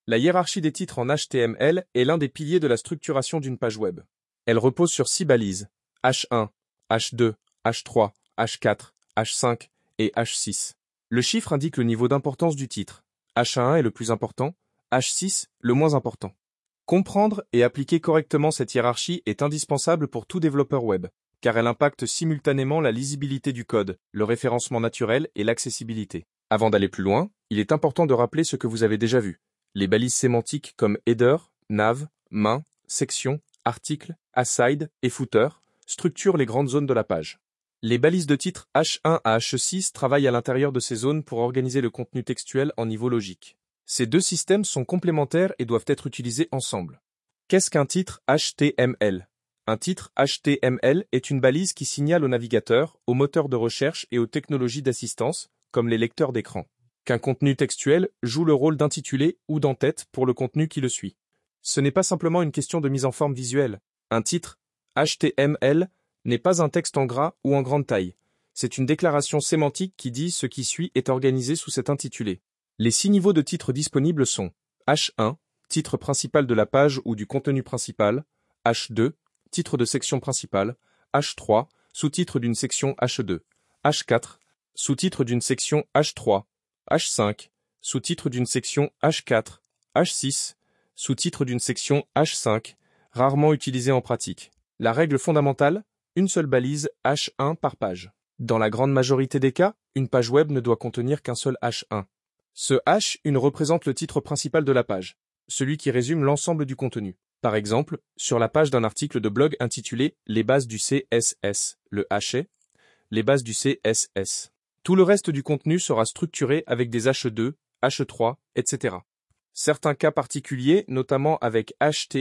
La hiérarchie des titres en HTML est l'un des piliers de la structuration d'une page web. Elle repose sur 6 balises, H1, H2, H3, H4, H5 et H6. Le chiffre indique le niveau d'importance du titre. H1 est le plus important, H6 le moins important. Comprendre et appliquer correctement cette hiérarchie est indispensable pour tout développeur web, car elle impacte simultanément la lisibilité du code, le référencement naturel et l'accessibilité. Avant d'aller plus loin, il est important de rappeler ce que vous avez déjà vu. Les balises sémantiques comme header, nav, main, section, article, aside et footer structurent les grandes zones de la page. Les balises de titre H1 à H6 travaillent à l'intérieur de ces zones pour organiser le contenu textuel en niveau logique. Ces deux systèmes sont complémentaires et doivent être utilisés ensemble. Qu'est-ce qu'un titre HTML ? Un titre HTML est une balise qui signale au navigateur, aux moteurs de recherche et aux technologies d'assistance, comme les lecteurs d'écran, qu'un contenu textuel joue le rôle d'intitulé ou d'en-tête pour le contenu qui le suit. Ce n'est pas simplement une question de mise en forme visuelle. Un titre HTML n'est pas un texte en gras ou en grande taille. C'est une déclaration sémantique qui dit ce qui suit est organisé sous cet intitulé. Les 6 niveaux de titres disponibles sont H1, titre principal de la page ou du contenu principal, H2, titre de section principale, H3, sous-titre d'une section H2, H4, sous-titre d'une section H3, H5, sous-titre d'une section H4, H6, sous-titre d'une section H5, rarement utilisé en pratique. La règle fondamentale, une seule balise H1 par page. Dans la grande majorité des cas, une page web ne doit contenir qu'un seul H1. Ce H1 représente le titre principal de la page, celui qui résume l'ensemble du contenu. Par exemple, sur la page d'un article de blog intitulé « Les bases du CSS », le H est « Les bases du CSS ». Tout le reste du contenu sera structuré avec des H2, H3, etc. Certains cas particuliers, notamment avec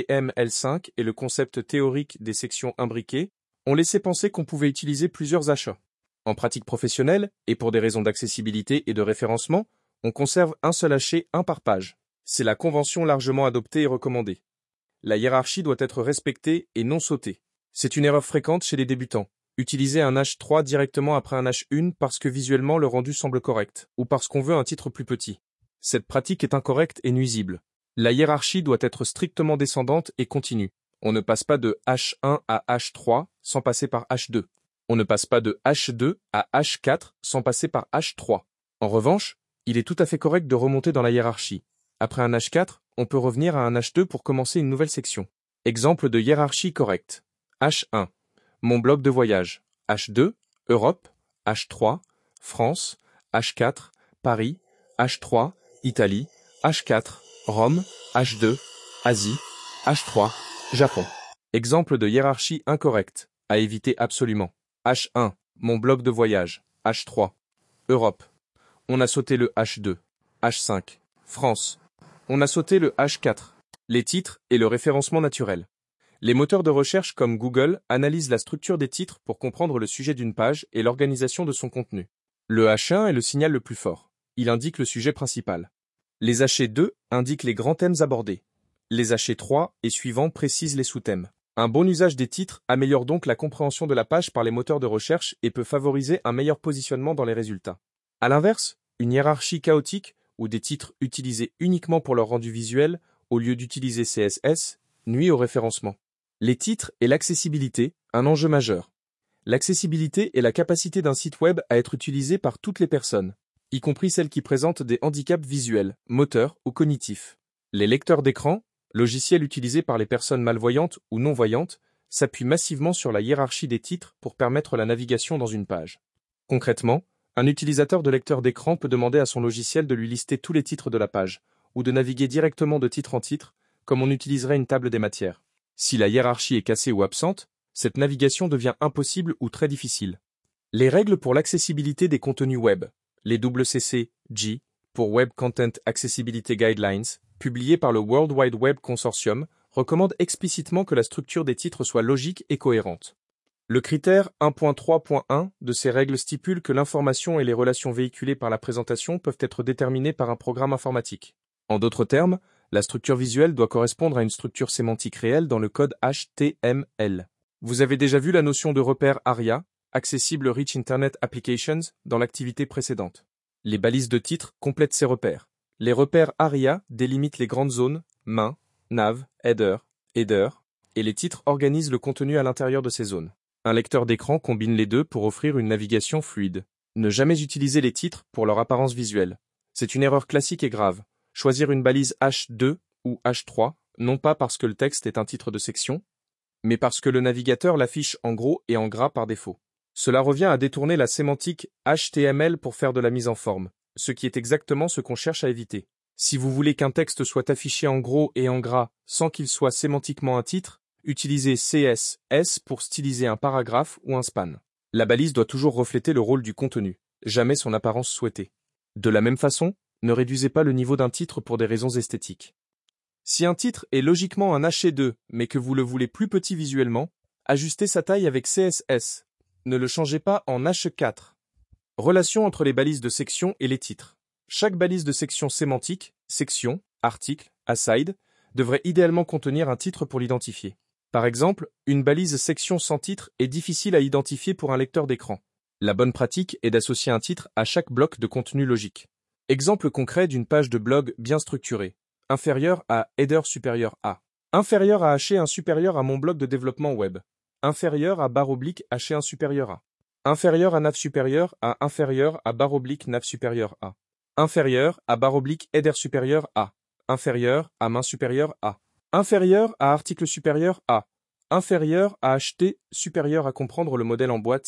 HTML5 et le concept théorique des sections imbriquées, ont laissé penser qu'on pouvait utiliser plusieurs H1. En pratique professionnelle, et pour des raisons d'accessibilité et de référencement, on conserve un seul H1 par page. C'est la convention largement adoptée et recommandée. La hiérarchie doit être respectée et non sautée. C'est une erreur fréquente chez les débutants. Utiliser un H3 directement après un H1 parce que visuellement le rendu semble correct, ou parce qu'on veut un titre plus petit. Cette pratique est incorrecte et nuisible. La hiérarchie doit être strictement descendante et continue. On ne passe pas de H1 à H3 sans passer par H2. On ne passe pas de H2 à H4 sans passer par H3. En revanche, il est tout à fait correct de remonter dans la hiérarchie. Après un H4, on peut revenir à un H2 pour commencer une nouvelle section. Exemple de hiérarchie correcte. H1. Mon blog de voyage. H2. Europe. H3. France. H4. Paris. H3. Italie. H4. Rome. H2. Asie. H3. Japon. Exemple de hiérarchie incorrecte. À éviter absolument. H1. Mon blog de voyage. H3. Europe. On a sauté le H2. H5. France. On a sauté le H4. Les titres et le référencement naturel. Les moteurs de recherche comme Google analysent la structure des titres pour comprendre le sujet d'une page et l'organisation de son contenu. Le H1 est le signal le plus fort. Il indique le sujet principal. Les H2 indiquent les grands thèmes abordés. Les H3 et suivants précisent les sous-thèmes. Un bon usage des titres améliore donc la compréhension de la page par les moteurs de recherche et peut favoriser un meilleur positionnement dans les résultats. À l'inverse, une hiérarchie chaotique ou des titres utilisés uniquement pour leur rendu visuel au lieu d'utiliser CSS nuit au référencement. Les titres et l'accessibilité, un enjeu majeur. L'accessibilité est la capacité d'un site web à être utilisé par toutes les personnes, y compris celles qui présentent des handicaps visuels, moteurs ou cognitifs. Les lecteurs d'écran, logiciels utilisés par les personnes malvoyantes ou non-voyantes, s'appuient massivement sur la hiérarchie des titres pour permettre la navigation dans une page. Concrètement, un utilisateur de lecteur d'écran peut demander à son logiciel de lui lister tous les titres de la page, ou de naviguer directement de titre en titre, comme on utiliserait une table des matières. Si la hiérarchie est cassée ou absente, cette navigation devient impossible ou très difficile. Les règles pour l'accessibilité des contenus web, les WCC-G, pour Web Content Accessibility Guidelines, publiées par le World Wide Web Consortium, recommandent explicitement que la structure des titres soit logique et cohérente. Le critère 1.3.1 de ces règles stipule que l'information et les relations véhiculées par la présentation peuvent être déterminées par un programme informatique. En d'autres termes, la structure visuelle doit correspondre à une structure sémantique réelle dans le code HTML. Vous avez déjà vu la notion de repère ARIA, Accessible Rich Internet Applications, dans l'activité précédente. Les balises de titre complètent ces repères. Les repères ARIA délimitent les grandes zones, main, nav, header, et les titres organisent le contenu à l'intérieur de ces zones. Un lecteur d'écran combine les deux pour offrir une navigation fluide. Ne jamais utiliser les titres pour leur apparence visuelle. C'est une erreur classique et grave. Choisir une balise H2 ou H3, non pas parce que le texte est un titre de section, mais parce que le navigateur l'affiche en gros et en gras par défaut. Cela revient à détourner la sémantique HTML pour faire de la mise en forme, ce qui est exactement ce qu'on cherche à éviter. Si vous voulez qu'un texte soit affiché en gros et en gras sans qu'il soit sémantiquement un titre, utilisez CSS pour styliser un paragraphe ou un span. La balise doit toujours refléter le rôle du contenu, jamais son apparence souhaitée. De la même façon, ne réduisez pas le niveau d'un titre pour des raisons esthétiques. Si un titre est logiquement un H2, mais que vous le voulez plus petit visuellement, ajustez sa taille avec CSS. Ne le changez pas en H4. Relation entre les balises de section et les titres. Chaque balise de section sémantique, section, article, aside, devrait idéalement contenir un titre pour l'identifier. Par exemple, une balise section sans titre est difficile à identifier pour un lecteur d'écran. La bonne pratique est d'associer un titre à chaque bloc de contenu logique. Exemple concret d'une page de blog bien structurée. Inférieur à header supérieur à. Inférieur à H1 supérieur à mon bloc de développement web. Inférieur à /H1 supérieur à. Inférieur à nav supérieur à inférieur à /nav supérieur à. Inférieur à /header supérieur à. Inférieur à main supérieure à. Inférieur à article supérieur à. Inférieur à HT supérieur à comprendre le modèle en boîte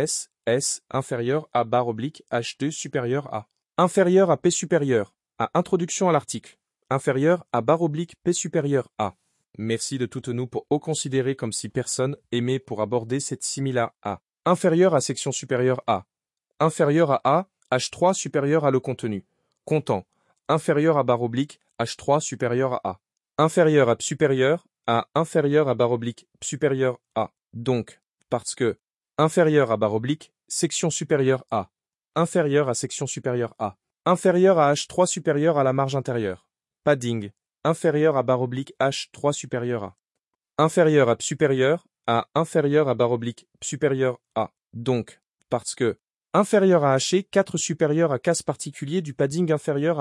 CSS inférieur à /HT supérieur à. Inférieur à P supérieur à introduction à l'article. Inférieur à /P supérieur à. Merci de toutes nous pour considérer comme si personne aimait pour aborder cette simila A. Inférieur à section supérieure à. Inférieur à A, H3 supérieur à le contenu. Comptant. Inférieur à H3 supérieur à A. Inférieur à P supérieur à inférieur à P supérieur à. Donc, parce que inférieur à section supérieure à. Inférieur à section supérieure à. Inférieur à H3 supérieur à la marge intérieure. Padding. Inférieur à H3 supérieur à. Inférieur à P supérieur à inférieur à P supérieur à. Donc, parce que inférieur à H4 supérieur à case particulier du padding inférieur à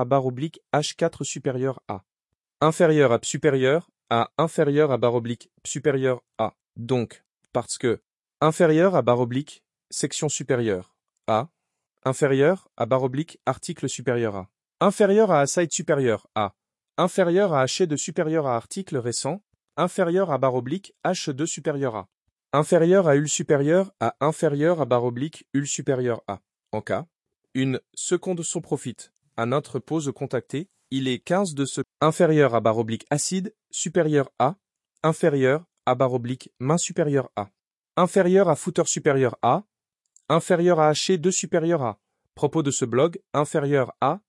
H4 supérieur à. Inférieur à P supérieur à inférieur à P supérieur à. Donc, parce que inférieur à section supérieure à. Inférieur à article supérieur à. Inférieur à aside supérieur à. Inférieur à H de supérieur à article récent, inférieur à H2 supérieur à. Inférieur à ul supérieur à inférieur à ul supérieur à. En cas, une seconde son profit, un autre pause contacté, il est 15 de ce inférieur à acide supérieur à, inférieur à main supérieure à. Inférieur à footer supérieur à, inférieur à H2 supérieur à. Propos de ce blog, inférieur à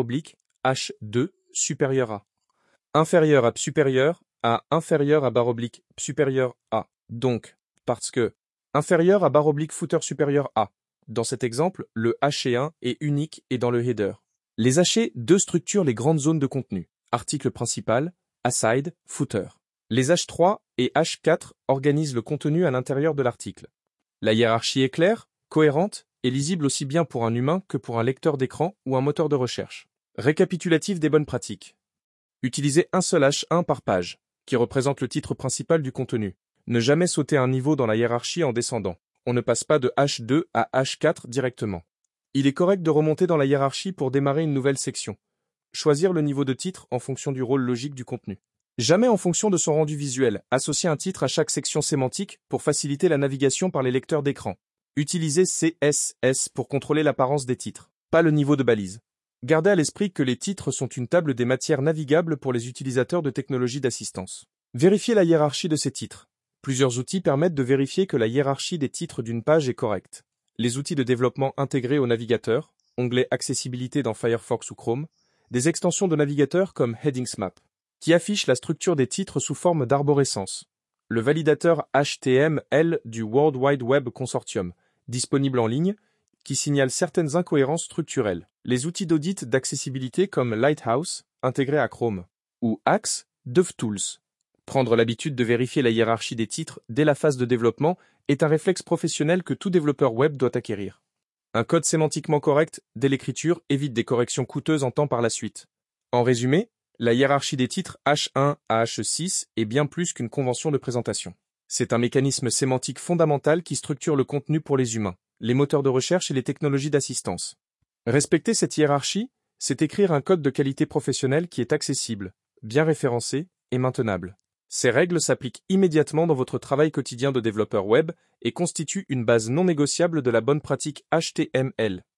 H2 supérieur à. Inférieur à P supérieur à inférieur à P supérieur à. Donc, parce que inférieur à footer supérieur à. Dans cet exemple, le H1 est unique et dans le header. Les H2 structurent les grandes zones de contenu. Article principal, aside, footer. Les H3 et H4 organisent le contenu à l'intérieur de l'article. La hiérarchie est claire, cohérente et lisible aussi bien pour un humain que pour un lecteur d'écran ou un moteur de recherche. Récapitulatif des bonnes pratiques. Utilisez un seul H1 par page, qui représente le titre principal du contenu. Ne jamais sauter un niveau dans la hiérarchie en descendant. On ne passe pas de H2 à H4 directement. Il est correct de remonter dans la hiérarchie pour démarrer une nouvelle section. Choisir le niveau de titre en fonction du rôle logique du contenu. Jamais en fonction de son rendu visuel. Associer un titre à chaque section sémantique pour faciliter la navigation par les lecteurs d'écran. Utilisez CSS pour contrôler l'apparence des titres, pas le niveau de balise. Gardez à l'esprit que les titres sont une table des matières navigables pour les utilisateurs de technologies d'assistance. Vérifiez la hiérarchie de ces titres. Plusieurs outils permettent de vérifier que la hiérarchie des titres d'une page est correcte. Les outils de développement intégrés au navigateur, onglet accessibilité dans Firefox ou Chrome, des extensions de navigateur comme HeadingsMap, qui affichent la structure des titres sous forme d'arborescence. Le validateur HTML du World Wide Web Consortium, disponible en ligne, qui signale certaines incohérences structurelles. Les outils d'audit d'accessibilité comme Lighthouse, intégrés à Chrome, ou Axe, DevTools. Prendre l'habitude de vérifier la hiérarchie des titres dès la phase de développement est un réflexe professionnel que tout développeur web doit acquérir. Un code sémantiquement correct dès l'écriture évite des corrections coûteuses en temps par la suite. En résumé, la hiérarchie des titres H1 à H6 est bien plus qu'une convention de présentation. C'est un mécanisme sémantique fondamental qui structure le contenu pour les humains, les moteurs de recherche et les technologies d'assistance. Respecter cette hiérarchie, c'est écrire un code de qualité professionnelle qui est accessible, bien référencé et maintenable. Ces règles s'appliquent immédiatement dans votre travail quotidien de développeur web et constituent une base non négociable de la bonne pratique HTML.